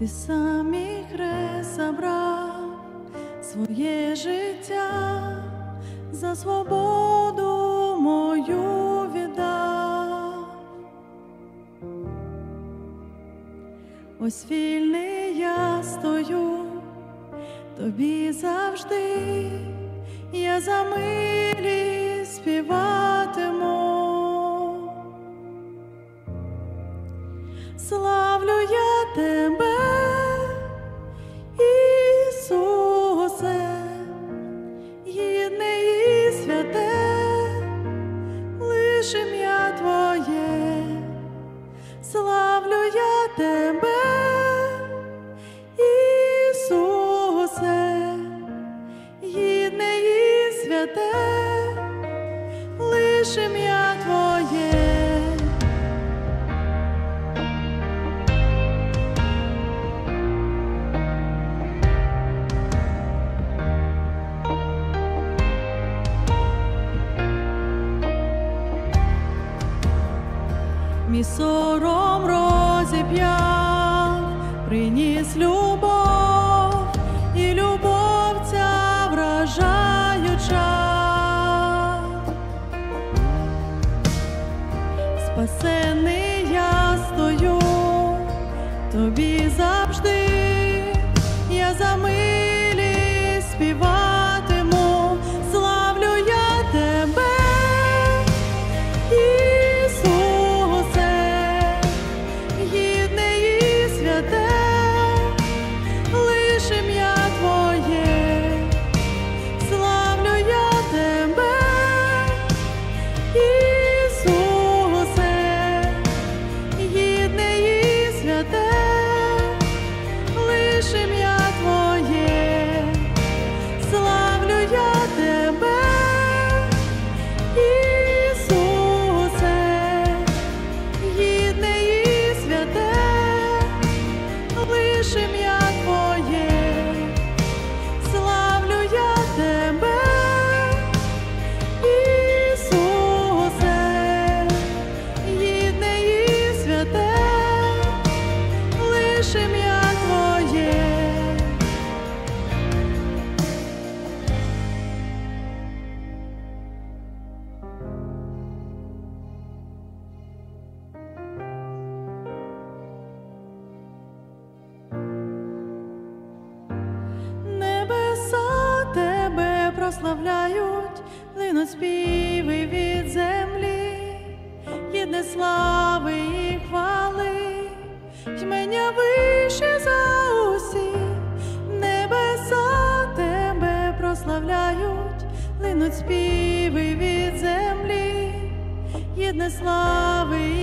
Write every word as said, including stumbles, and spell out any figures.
Ти сам мій хрест забрав, своє життя за свободу мою віддав. Ось вільний я стою, тобі завжди я за милість співатиму. Славлю я тебе, Ісусе, гідне і святе, лиш ім'я Твоє. Славлю я тебе, Ісусе, гідне і святе, лиш ім'я Твоє. Мій сором розіп'яв, приніс любов, і любов ця вражаюча. Спасений я стою, тобі завжди я за милість співатиму. Славлю я тебе, прославляють, линуть співи від землі, єдне слави і хвали, ймення вище за усі. Небеса тебе прославляють, линуть співи від землі, єдне слави